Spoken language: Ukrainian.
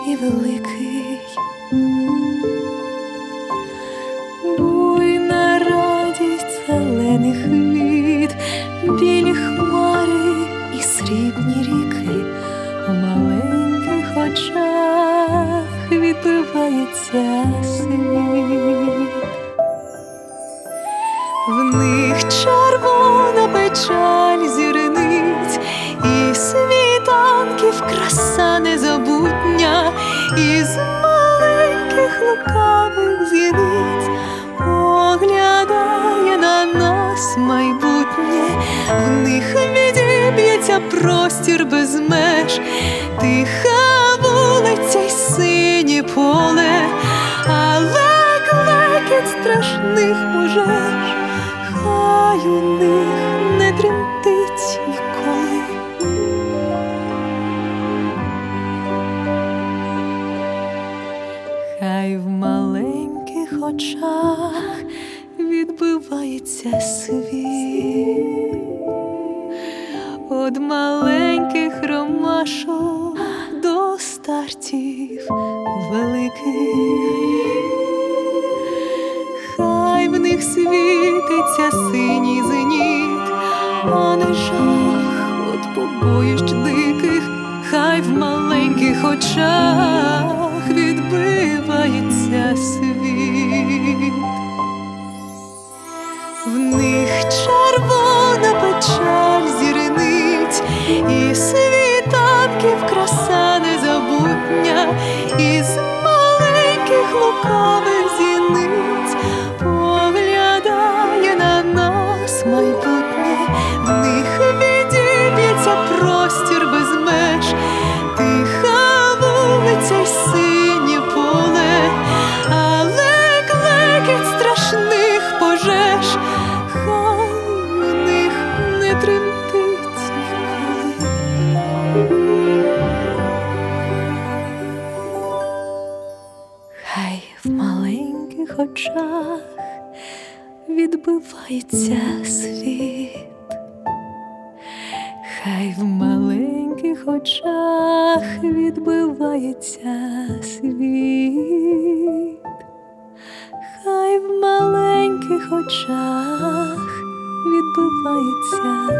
і великий, буйна радість зелених квіт, білі хмари і срібні ріки, у маленьких очах відбивається світ. В них червона печаль зірниць, і світанків краса незабутня, із маленьких лукавих зіниць поглядає на нас майбутнє. В них відіб'ється простір без меж, тиха вулиця й синє поле, але клекіт страшних пожеж хай у них не тремтить ніколи. Хай в маленьких очах відбивається світ, од маленьких ромашок до стартів великих. Хай в них світиться синій зеніт, а не жах от побоїщ диких. Хай в маленьких очах відбивається світ. В них червона печаль зірниць, і світанків краса незабутня, із маленьких лукавих зіниць поглядає на нас майбутнє. В них відіб'ється простір без меж, тиха вулиця й синє поле, але клекіт страшних пожеж хай у них не тремтить ніколи. Хай в маленьких очах відбивається світ, хай в маленьких очах відбивається світ, хай в маленьких очах відбивається